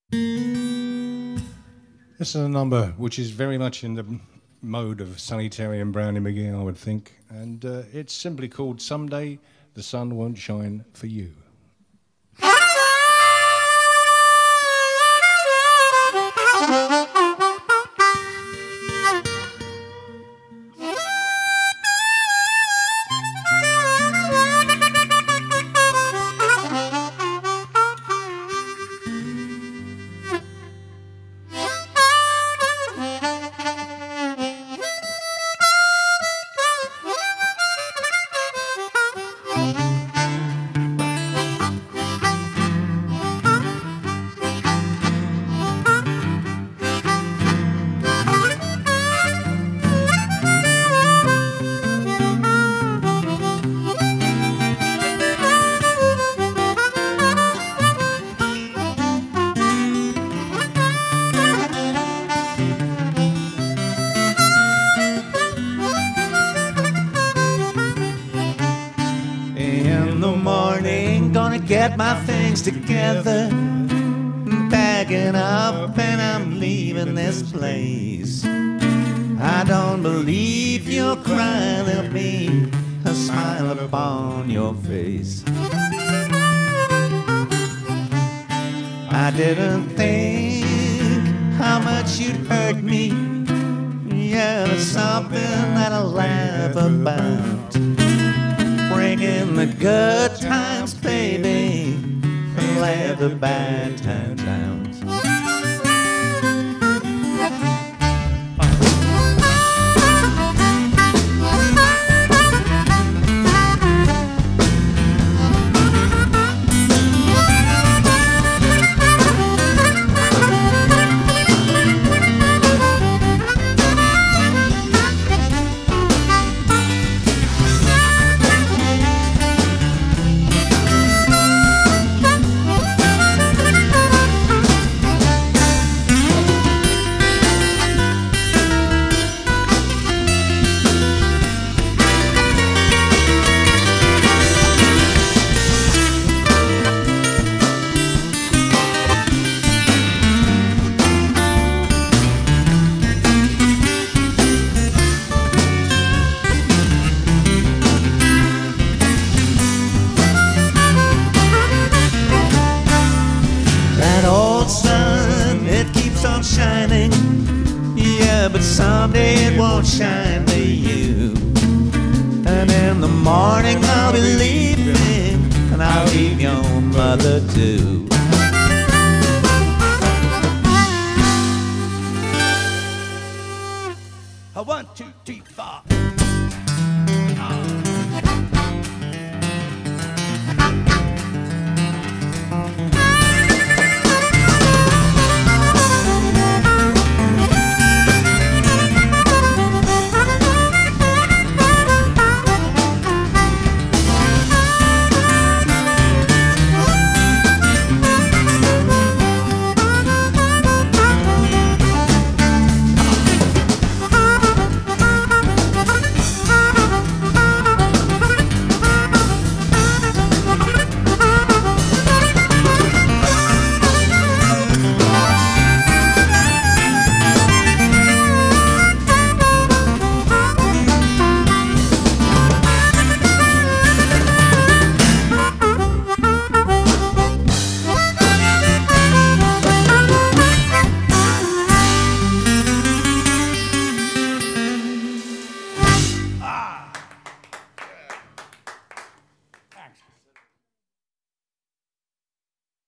This is a number which is very much in the mode of Sonny Terry and Brownie McGee, I would think. And it's simply called Someday the Sun Won't Shine for You. Get my things together, packing up and I'm leaving this place. I don't believe you're crying, there'll be a smile upon your face. I didn't think how much you'd hurt me. Yeah, it's something that I laugh about. Bringing the good times, baby, and let the bad times out. Shining, yeah, but someday it won't shine to you. And in the morning I'll be leaving, and I'll leave your mother too.